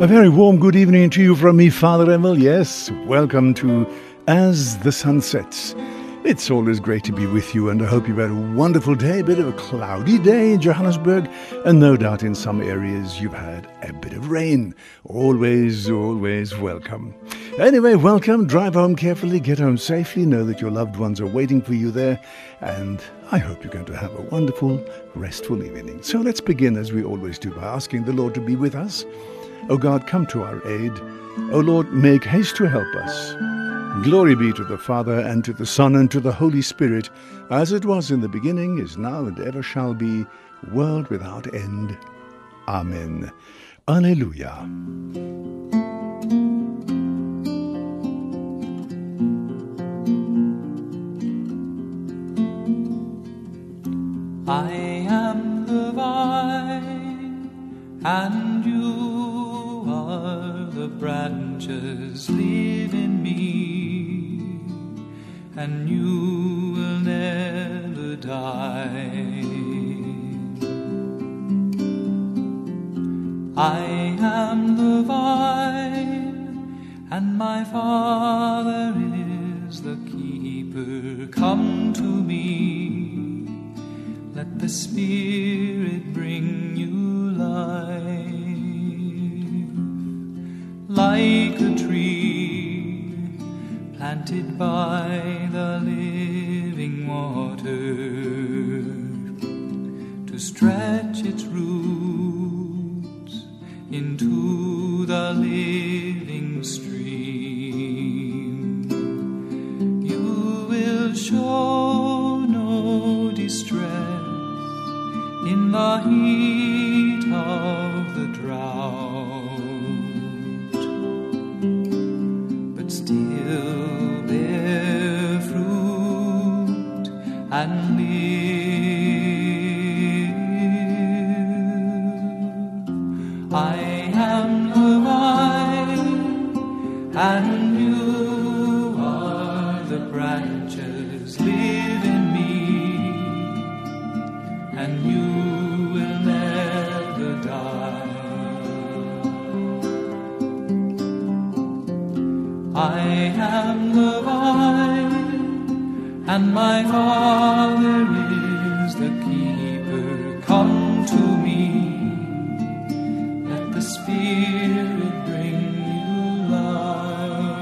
A very warm good evening to you from me, Father Emil. Yes, welcome to As the Sun Sets. It's always great to be with you, and I hope you've had a wonderful day, a bit of a cloudy day in Johannesburg, and no doubt in some areas you've had a bit of rain. Always, always welcome. Anyway, welcome. Drive home carefully, get home safely, know that your loved ones are waiting for you there, and I hope you're going to have a wonderful, restful evening. So let's begin, as we always do, by asking the Lord to be with us. O God, come to our aid. O Lord, make haste to help us. Glory be to the Father, and to the Son, and to the Holy Spirit, as it was in the beginning, is now, and ever shall be, world without end. Amen. Alleluia. I am the vine, and you are the branches. Live in me, and you will never die. I am the vine, and my Father is the keeper. Come to me, let the Spirit bring you life. Like a tree planted by the living water, to stretch its roots into the living stream. You will show no distress in the heat of the drought, but still bear fruit and live. I am the vine, and you are the branches. Live in me, and you will never die. I am the vine, and my Father is the keeper. Come to me, let the Spirit bring you life.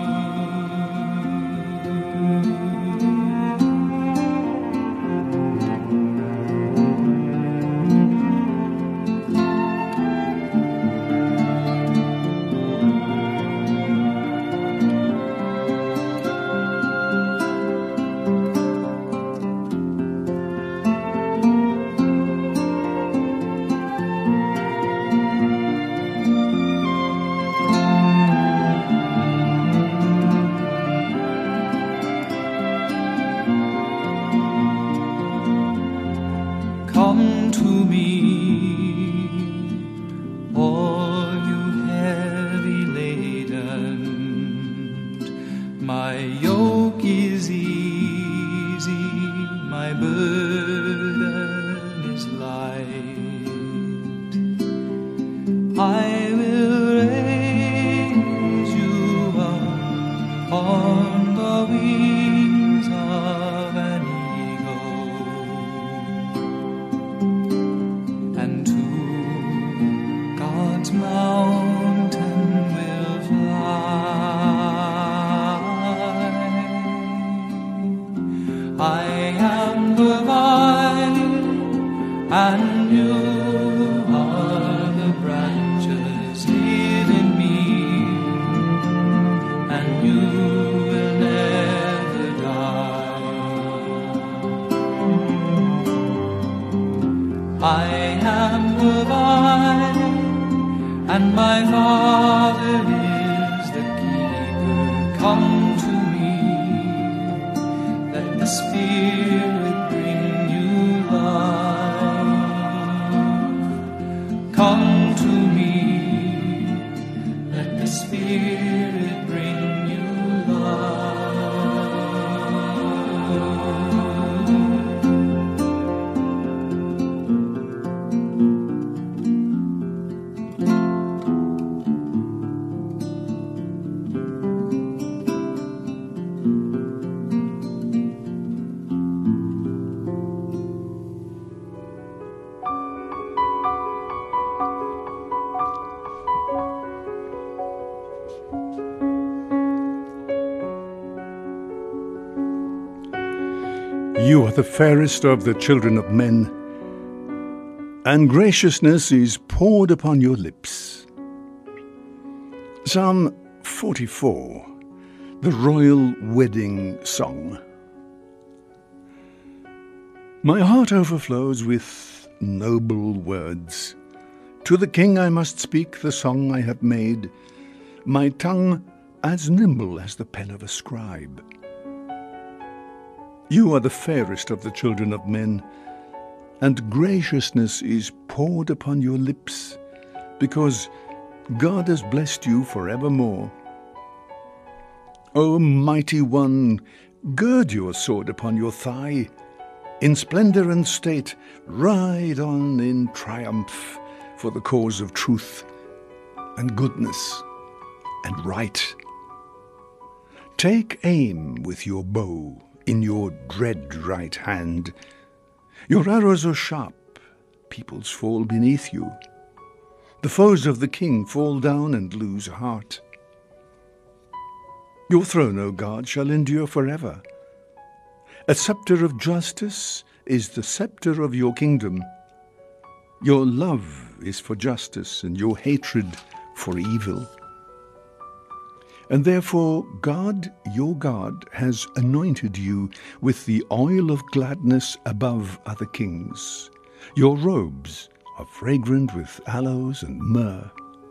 Come to me, all you heavy laden. My yoke is easy, my burden is light. I will raise you up on the wings of an mountain will fly. I am the vine, and you are the branches. Live in me, and you will never die. I am the vine, and my Father is the keeper. Come to me, let the Spirit bring you life. Come to me, let the Spirit bring you life. You are the fairest of the children of men, and graciousness is poured upon your lips. Psalm 44, the Royal Wedding Song. My heart overflows with noble words. To the King I must speak the song I have made, my tongue as nimble as the pen of a scribe. You are the fairest of the children of men, and graciousness is poured upon your lips, because God has blessed you forevermore. O mighty one, gird your sword upon your thigh. In splendor and state, ride on in triumph for the cause of truth and goodness and right. Take aim with your bow in your dread right hand. Your arrows are sharp, peoples fall beneath you. The foes of the king fall down and lose heart. Your throne, O God, shall endure forever. A scepter of justice is the scepter of your kingdom. Your love is for justice and your hatred for evil. And therefore God, your God, has anointed you with the oil of gladness above other kings. Your robes are fragrant with aloes and myrrh.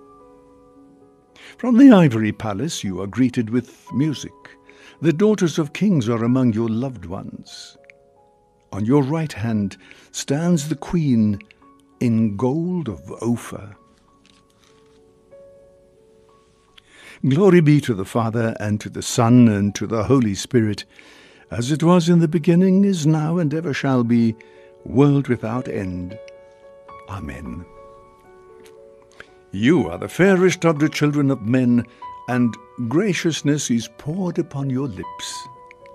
From the ivory palace you are greeted with music. The daughters of kings are among your loved ones. On your right hand stands the queen in gold of Ophir. Glory be to the Father, and to the Son, and to the Holy Spirit, as it was in the beginning, is now, and ever shall be, world without end. Amen. You are the fairest of the children of men, and graciousness is poured upon your lips.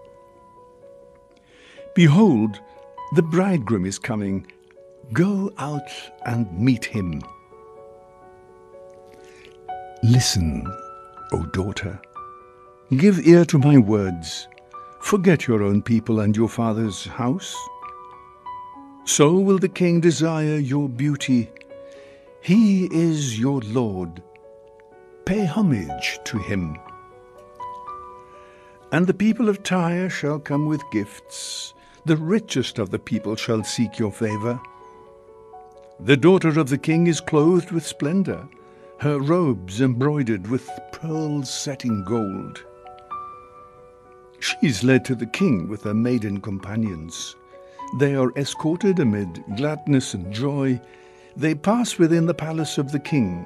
Behold, the bridegroom is coming. Go out and meet him. Listen, O daughter, give ear to my words. Forget your own people and your father's house. So will the king desire your beauty. He is your Lord. Pay homage to him. And the people of Tyre shall come with gifts. The richest of the people shall seek your favor. The daughter of the king is clothed with splendor, her robes embroidered with pearls set in gold. She is led to the king with her maiden companions. They are escorted amid gladness and joy. They pass within the palace of the king.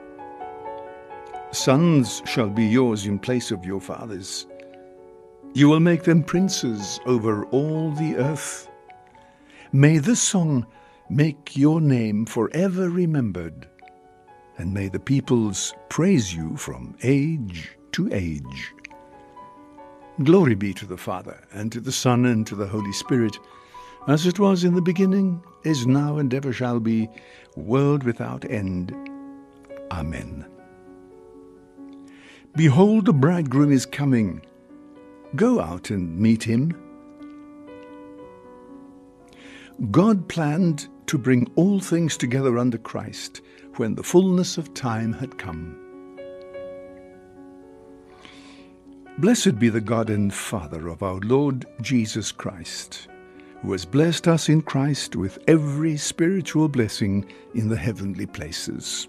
Sons shall be yours in place of your fathers. You will make them princes over all the earth. May this song make your name forever remembered, and may the peoples praise you from age to age. Glory be to the Father, and to the Son, and to the Holy Spirit, as it was in the beginning, is now, and ever shall be, world without end. Amen. Behold, the bridegroom is coming. Go out and meet him. God planned to bring all things together under Christ when the fullness of time had come. Blessed be the God and Father of our Lord Jesus Christ, who has blessed us in Christ with every spiritual blessing in the heavenly places.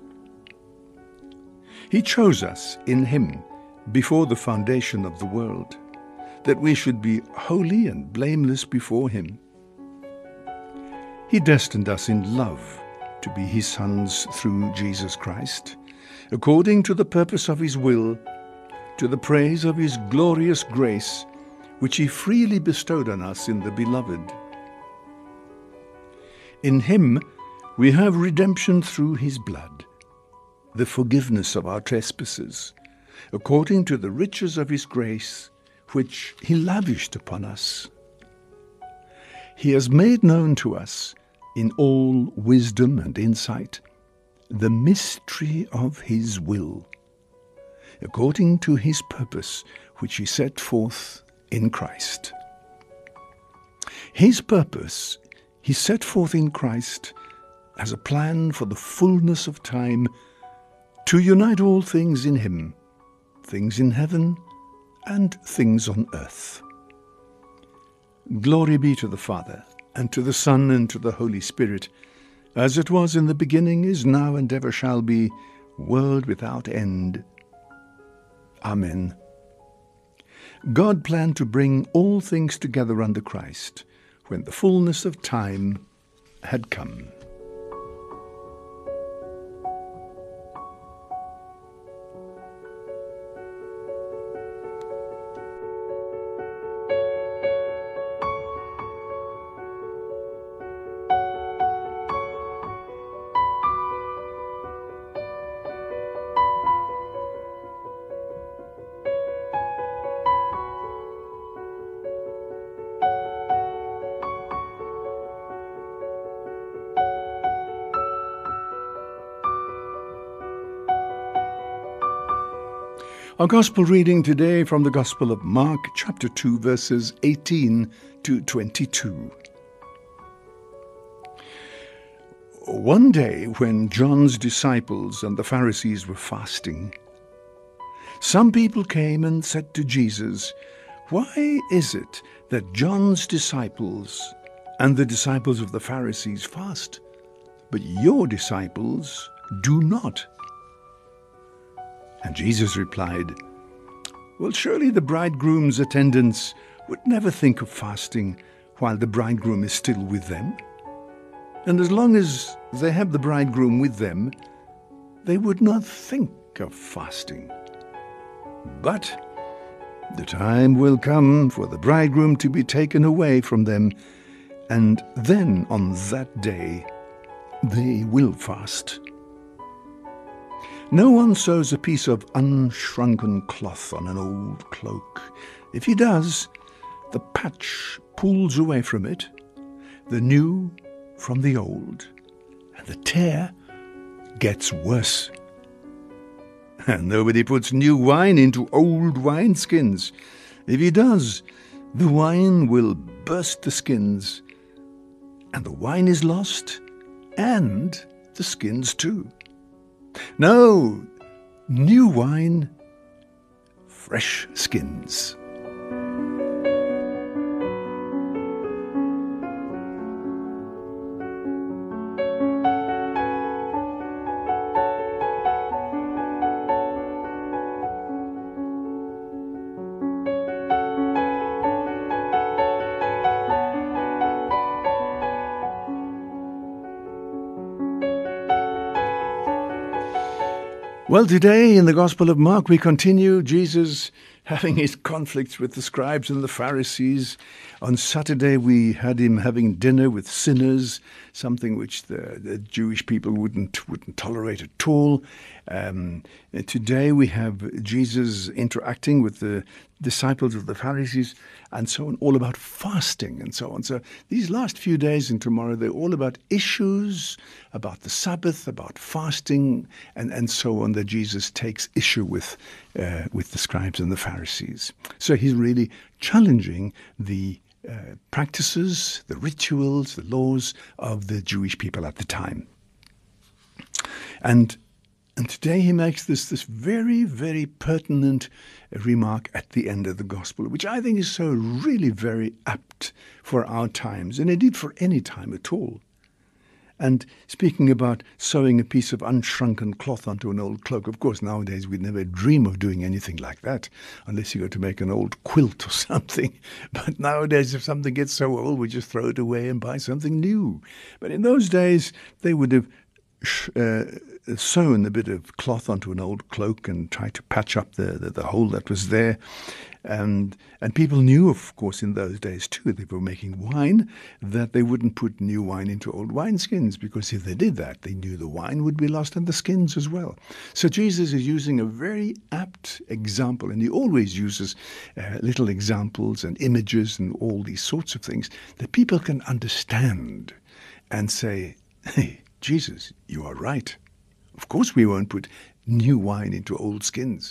He chose us in him before the foundation of the world, that we should be holy and blameless before him. He destined us in love to be his sons through Jesus Christ, according to the purpose of his will, to the praise of his glorious grace, which he freely bestowed on us in the Beloved. In him we have redemption through his blood, the forgiveness of our trespasses, according to the riches of his grace, which he lavished upon us. He has made known to us, in all wisdom and insight, the mystery of his will, according to his purpose, which he set forth in Christ. His purpose he set forth in Christ as a plan for the fullness of time to unite all things in him, things in heaven and things on earth. Glory be to the Father, and to the Son, and to the Holy Spirit, as it was in the beginning, is now, and ever shall be, world without end. Amen. God planned to bring all things together under Christ when the fullness of time had come. Our Gospel reading today from the Gospel of Mark, chapter 2, verses 18 to 22. One day, when John's disciples and the Pharisees were fasting, some people came and said to Jesus, "Why is it that John's disciples and the disciples of the Pharisees fast, but your disciples do not?" And Jesus replied, "Well, surely the bridegroom's attendants would never think of fasting while the bridegroom is still with them. And as long as they have the bridegroom with them, they would not think of fasting. But the time will come for the bridegroom to be taken away from them, and then on that day they will fast. No one sews a piece of unshrunken cloth on an old cloak. If he does, the patch pulls away from it, the new from the old, and the tear gets worse. And nobody puts new wine into old wineskins. If he does, the wine will burst the skins, and the wine is lost, and the skins too. No, new wine, fresh skins." Well, today in the Gospel of Mark, we continue Jesus having his conflicts with the scribes and the Pharisees. On Saturday, we had him having dinner with sinners, something which the Jewish people wouldn't tolerate at all. Today, we have Jesus interacting with the disciples of the Pharisees and so on, all about fasting and so on. So these last few days and tomorrow, they're all about issues, about the Sabbath, about fasting, and so on, that Jesus takes issue with the scribes and the Pharisees. So he's really challenging the practices, the rituals, the laws of the Jewish people at the time. And today he makes this very, very pertinent remark at the end of the Gospel, which I think is so really very apt for our times, and indeed for any time at all. And speaking about sewing a piece of unshrunken cloth onto an old cloak, of course, nowadays we'd never dream of doing anything like that, unless you go to make an old quilt or something. But nowadays, if something gets so old, we just throw it away and buy something new. But in those days, they would have sewn a bit of cloth onto an old cloak and tried to patch up the hole that was there. And people knew, of course, in those days too, they were making wine, that they wouldn't put new wine into old wineskins, because if they did that, they knew the wine would be lost and the skins as well. So Jesus is using a very apt example, and he always uses little examples and images and all these sorts of things that people can understand and say, "Hey, Jesus, you are right. Of course we won't put new wine into old skins.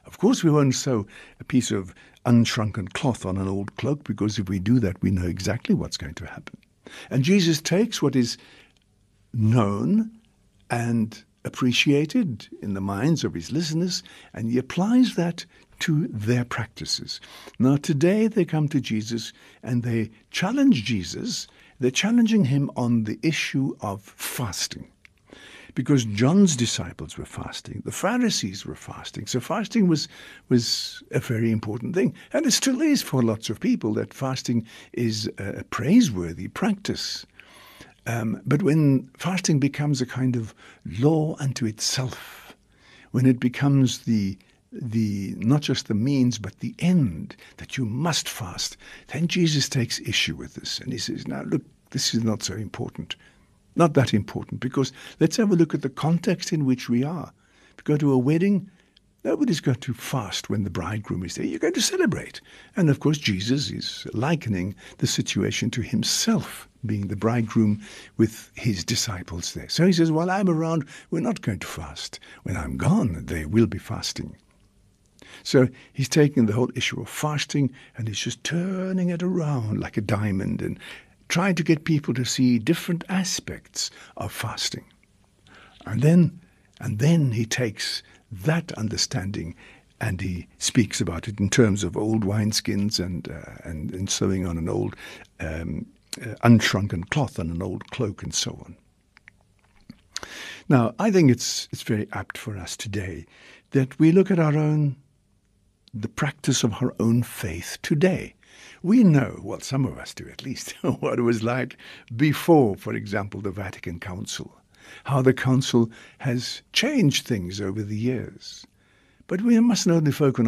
Of course, we won't sew a piece of unshrunken cloth on an old cloak, because if we do that, we know exactly what's going to happen. And Jesus takes what is known and appreciated in the minds of his listeners, and he applies that to their practices. Now, today they come to Jesus and they challenge Jesus. They're challenging him on the issue of fasting, because John's disciples were fasting, the Pharisees were fasting. So fasting was a very important thing, and it still is for lots of people, that fasting is a praiseworthy practice. But when fasting becomes a kind of law unto itself, when it becomes the not just the means but the end, that you must fast, then Jesus takes issue with this, and he says, now look, this is not so important, not that important, because let's have a look at the context in which we are. If you go to a wedding, nobody's going to fast when the bridegroom is there. You're going to celebrate. And of course, Jesus is likening the situation to himself being the bridegroom with his disciples there. So he says, while I'm around, we're not going to fast. When I'm gone, they will be fasting. So he's taking the whole issue of fasting and he's just turning it around like a diamond and trying to get people to see different aspects of fasting. And then he takes that understanding and he speaks about it in terms of old wineskins and sewing on an old unshrunken cloth and an old cloak and so on. Now, I think it's very apt for us today that we look at the practice of our own faith today. We know, well, some of us do at least, what it was like before, for example, the Vatican Council, how the Council has changed things over the years. But we mustn't only focus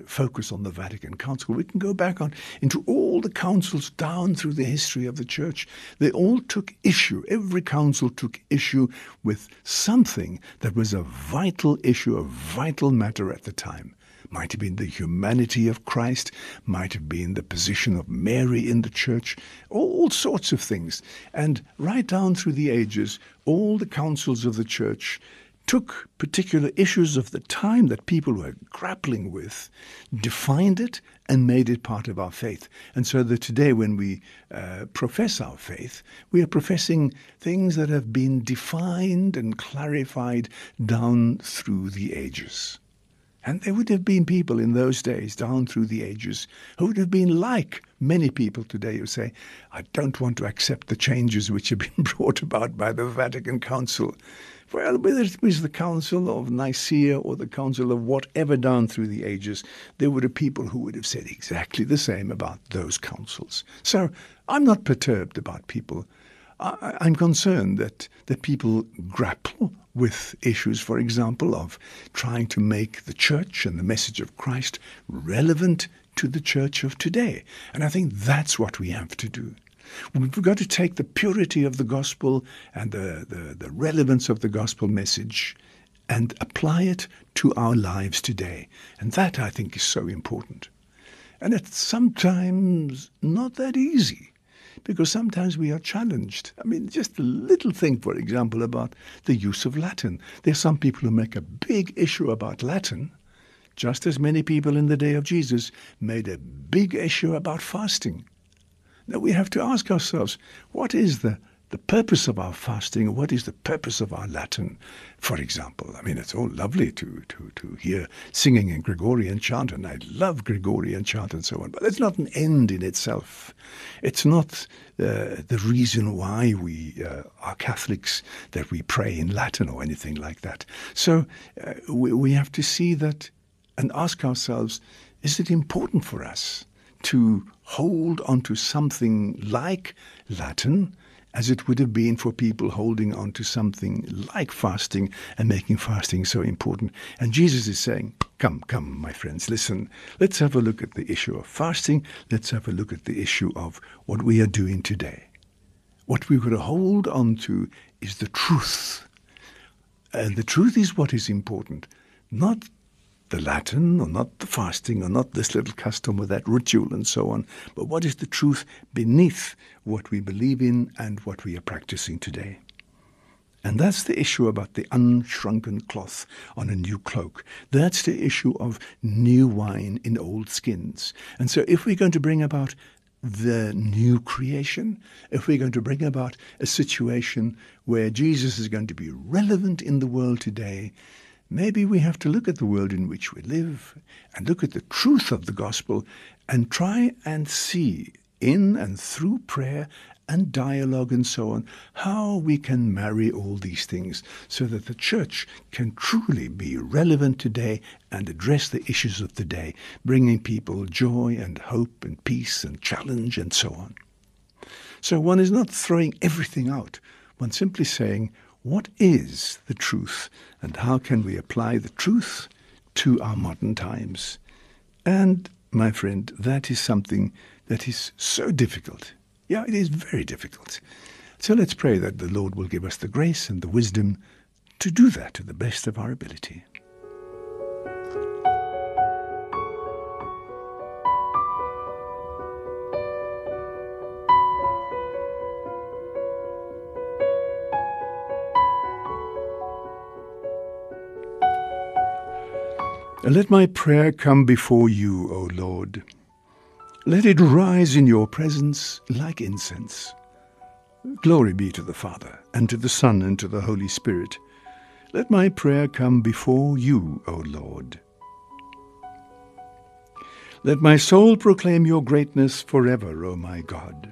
on the Vatican Council. We can go back into all the councils down through the history of the Church. They all took issue. Every council took issue with something that was a vital issue, a vital matter at the time. Might have been the humanity of Christ, might have been the position of Mary in the Church, all sorts of things. And right down through the ages, all the councils of the Church took particular issues of the time that people were grappling with, defined it, and made it part of our faith. And so that today when we profess our faith, we are professing things that have been defined and clarified down through the ages. And there would have been people in those days, down through the ages, who would have been like many people today who say, I don't want to accept the changes which have been brought about by the Vatican Council. Well, whether it was the Council of Nicaea or the Council of whatever down through the ages, there would have people who would have said exactly the same about those councils. So I'm not perturbed about people. I'm concerned that people grapple with issues, for example, of trying to make the Church and the message of Christ relevant to the Church of today. And I think that's what we have to do. We've got to take the purity of the gospel and the relevance of the gospel message and apply it to our lives today. And that, I think, is so important. And it's sometimes not that easy, because sometimes we are challenged. I mean, just a little thing, for example, about the use of Latin. There are some people who make a big issue about Latin, just as many people in the day of Jesus made a big issue about fasting. Now we have to ask ourselves, what is the purpose of our fasting? What is the purpose of our Latin, for example? I mean, it's all lovely to hear singing in Gregorian chant, and I love Gregorian chant and so on, but it's not an end in itself. It's not the reason why we are Catholics, that we pray in Latin or anything like that. So we have to see that and ask ourselves, is it important for us to hold on to something like Latin as it would have been for people holding on to something like fasting and making fasting so important? And Jesus is saying, come, my friends, listen, let's have a look at the issue of fasting. Let's have a look at the issue of what we are doing today. What we've got to hold on to is the truth. And the truth is what is important, not the Latin, or not the fasting, or not this little custom or that ritual and so on, but what is the truth beneath what we believe in and what we are practicing today. And that's the issue about the unshrunken cloth on a new cloak. That's the issue of new wine in old skins. And so if we're going to bring about the new creation, if we're going to bring about a situation where Jesus is going to be relevant in the world today, maybe we have to look at the world in which we live and look at the truth of the gospel and try and see in and through prayer and dialogue and so on, how we can marry all these things so that the church can truly be relevant today and address the issues of the day, bringing people joy and hope and peace and challenge and so on. So one is not throwing everything out. One's simply saying, what is the truth and how can we apply the truth to our modern times? And, my friend, that is something that is so difficult. Yeah, it is very difficult. So let's pray that the Lord will give us the grace and the wisdom to do that to the best of our ability. Let my prayer come before you, O Lord. Let it rise in your presence like incense. Glory be to the Father, and to the Son, and to the Holy Spirit. Let my prayer come before you, O Lord. Let my soul proclaim your greatness forever, O my God.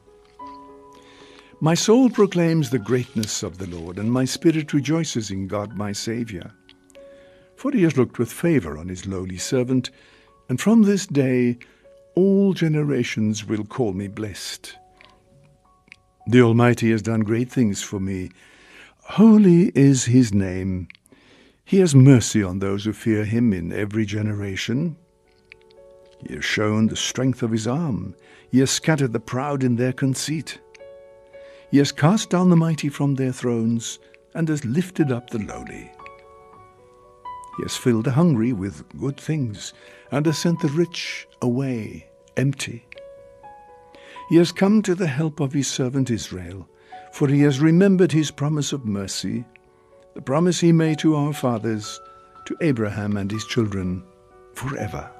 My soul proclaims the greatness of the Lord, and my spirit rejoices in God my Saviour. For he has looked with favour on his lowly servant, and from this day all generations will call me blessed. The Almighty has done great things for me. Holy is his name. He has mercy on those who fear him in every generation. He has shown the strength of his arm. He has scattered the proud in their conceit. He has cast down the mighty from their thrones and has lifted up the lowly. He has filled the hungry with good things and has sent the rich away empty. He has come to the help of his servant Israel, for he has remembered his promise of mercy, the promise he made to our fathers, to Abraham and his children forever.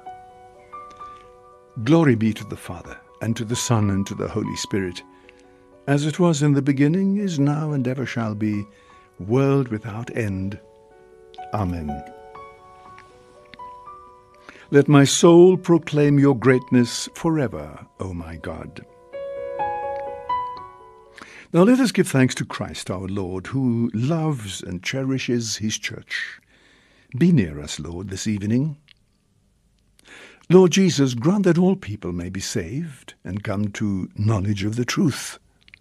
Glory be to the Father, and to the Son, and to the Holy Spirit, as it was in the beginning, is now, and ever shall be, world without end. Amen. Let my soul proclaim your greatness forever, O my God. Now let us give thanks to Christ our Lord, who loves and cherishes his church. Be near us, Lord, this evening. Lord Jesus, grant that all people may be saved and come to knowledge of the truth.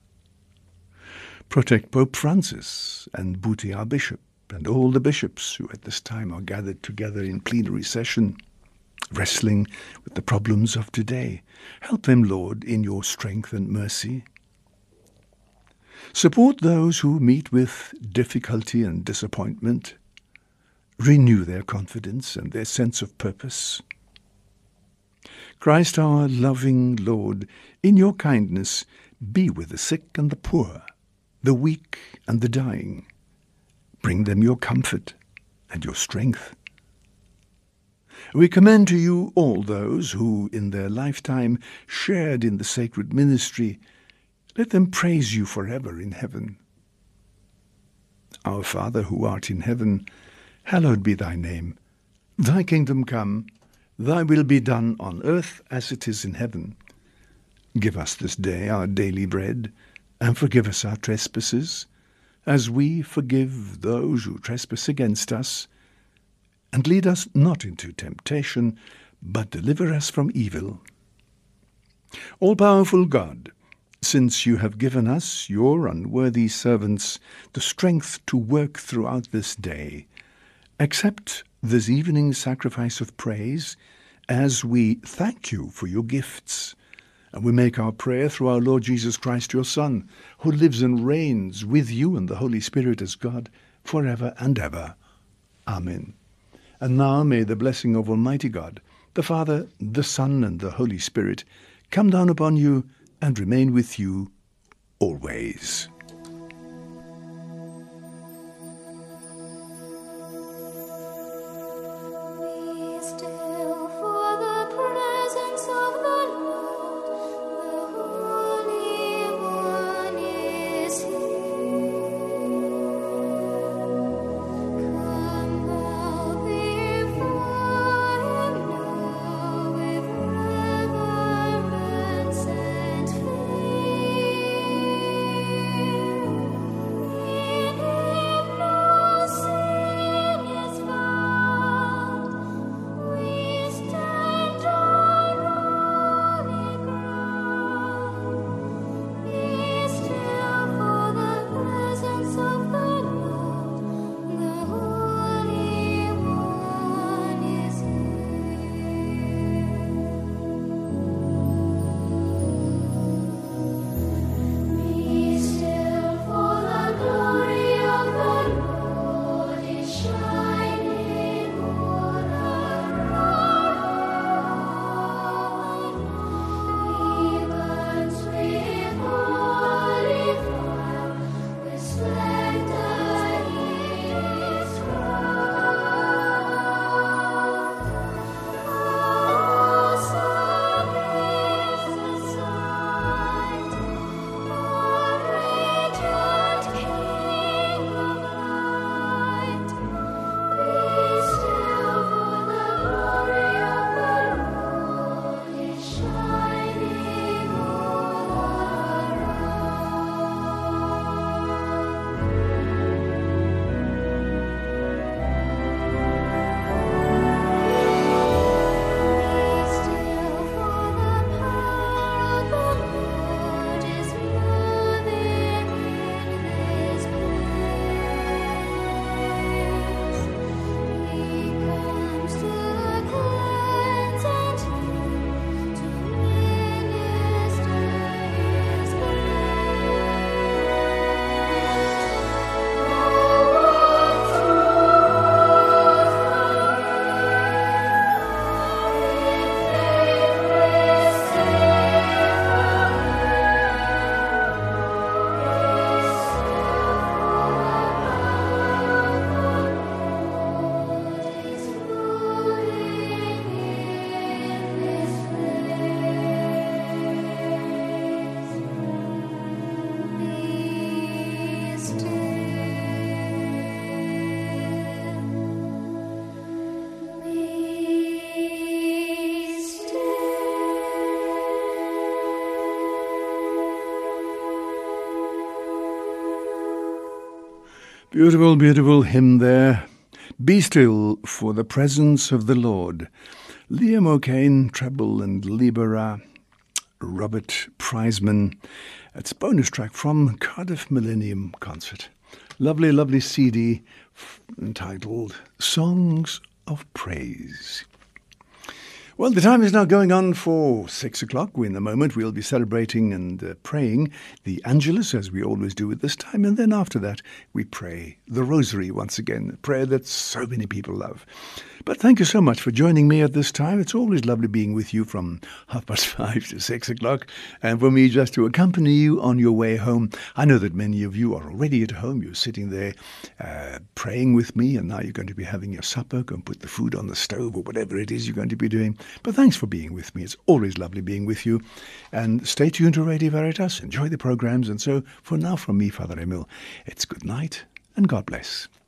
Protect Pope Francis and Booty, our bishop, and all the bishops who at this time are gathered together in plenary session, wrestling with the problems of today. Help them, Lord, in your strength and mercy. Support those who meet with difficulty and disappointment. Renew their confidence and their sense of purpose. Christ, our loving Lord, in your kindness, be with the sick and the poor, the weak and the dying. Bring them your comfort and your strength. We commend to you all those who, in their lifetime, shared in the sacred ministry. Let them praise you forever in heaven. Our Father, who art in heaven, hallowed be thy name. Thy kingdom come, thy will be done on earth as it is in heaven. Give us this day our daily bread, and forgive us our trespasses, as we forgive those who trespass against us. And lead us not into temptation, but deliver us from evil. All-powerful God, since you have given us, your unworthy servants, the strength to work throughout this day, accept this evening's sacrifice of praise as we thank you for your gifts. And we make our prayer through our Lord Jesus Christ, your Son, who lives and reigns with you and the Holy Spirit as God, forever and ever. Amen. And now may the blessing of Almighty God, the Father, the Son, and the Holy Spirit come down upon you and remain with you always. Beautiful, beautiful hymn there. Be still for the presence of the Lord. Liam O'Kane, treble and libera. Robert Prizeman. It's a bonus track from Cardiff Millennium Concert. Lovely, lovely CD entitled Songs of Praise. Well, the time is now going on for 6 o'clock. In a moment we'll be celebrating and praying the Angelus, as we always do at this time. And then after that, we pray the Rosary once again, a prayer that so many people love. But thank you so much for joining me at this time. It's always lovely being with you from 5:30 to 6 o'clock, and for me just to accompany you on your way home. I know that many of you are already at home. You're sitting there praying with me, and now you're going to be having your supper, go and put the food on the stove or whatever it is you're going to be doing. But thanks for being with me. It's always lovely being with you. And stay tuned to Radio Veritas. Enjoy the programs. And so for now, from me, Father Emil, it's good night and God bless.